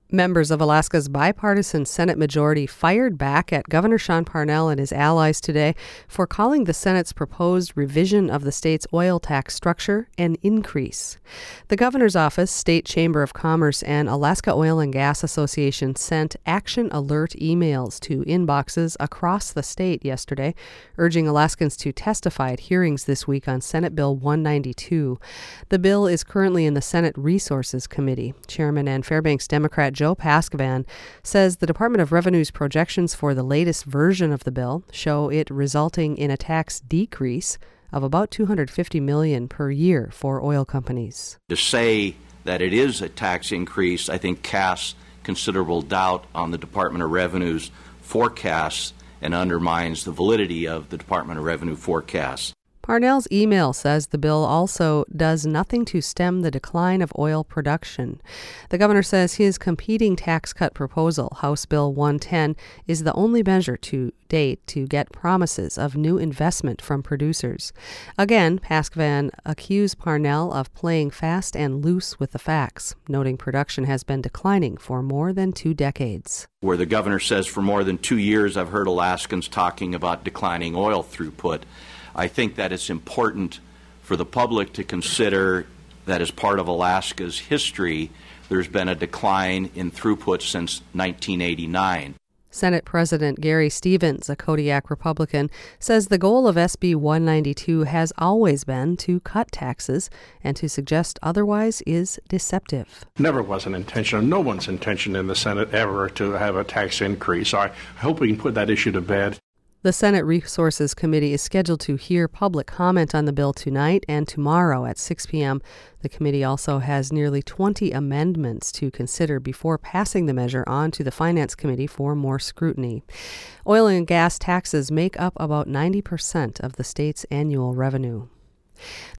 Members of Alaska's bipartisan Senate majority fired back at Governor Sean Parnell and his allies today for calling the Senate's proposed revision of the state's oil tax structure an increase. The governor's office, State Chamber of Commerce, and Alaska Oil and Gas Association sent action alert emails to inboxes across the state yesterday, urging Alaskans to testify at hearings this week on Senate Bill 192. The bill is currently in the Senate Resources Committee. Chairman and Fairbanks Democrat Joe Paskvan says the Department of Revenue's projections for the latest version of the bill show it resulting in a tax decrease of about $250 million per year for oil companies. To say that it is a tax increase, I think, casts considerable doubt on the Department of Revenue's forecasts and undermines the validity of the Department of Revenue forecasts. Parnell's email says the bill also does nothing to stem the decline of oil production. The governor says his competing tax cut proposal, House Bill 110, is the only measure to date to get promises of new investment from producers. Again, Paskvan accused Parnell of playing fast and loose with the facts, noting production has been declining for more than 2 decades. Where the governor says for more than 2 years I've heard Alaskans talking about declining oil throughput. I think that it's important for the public to consider that as part of Alaska's history, there's been a decline in throughput since 1989. Senate President Gary Stevens, a Kodiak Republican, says the goal of SB 192 has always been to cut taxes, and to suggest otherwise is deceptive. Never was an intention, no one's intention in the Senate ever to have a tax increase. I hope we can put that issue to bed. The Senate Resources Committee is scheduled to hear public comment on the bill tonight and tomorrow at 6 p.m. The committee also has nearly 20 amendments to consider before passing the measure on to the Finance Committee for more scrutiny. Oil and gas taxes make up about 90% of the state's annual revenue.